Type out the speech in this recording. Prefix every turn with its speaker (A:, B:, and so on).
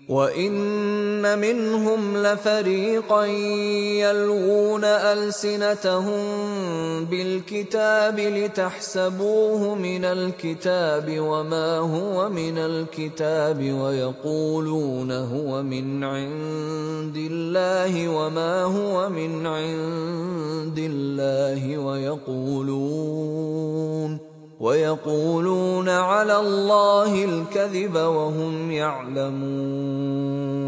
A: وَإِنَّ مِنْهُمْ لَفَرِيقًا يَلْوُونَ أَلْسِنَتَهُم بِالْكِتَابِ لِتَحْسَبُوهُ مِنَ الْكِتَابِ وَمَا هُوَ مِنَ الْكِتَابِ وَيَقُولُونَ هُوَ مِنْ عِندِ اللَّهِ وَمَا هُوَ مِنْ عِندِ اللَّهِ وَيَقُولُونَ عَلَى اللَّهِ الْكَذِبَ وَهُمْ يَعْلَمُونَ